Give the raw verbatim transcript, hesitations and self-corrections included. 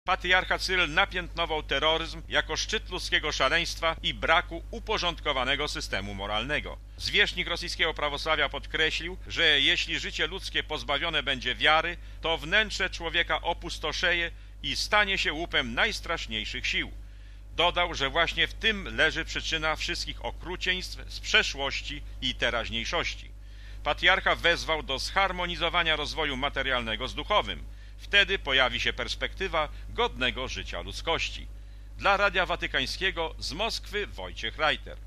Patriarcha Cyryl napiętnował terroryzm jako szczyt ludzkiego szaleństwa i braku uporządkowanego systemu moralnego. Zwierzchnik rosyjskiego prawosławia podkreślił, że jeśli życie ludzkie pozbawione będzie wiary, to wnętrze człowieka opustoszeje i stanie się łupem najstraszniejszych sił. Dodał, że właśnie w tym leży przyczyna wszystkich okrucieństw z przeszłości i teraźniejszości. Patriarcha wezwał do zharmonizowania rozwoju materialnego z duchowym. Wtedy pojawi się perspektywa godnego życia ludzkości. Dla Radia Watykańskiego z Moskwy Wojciech Reiter.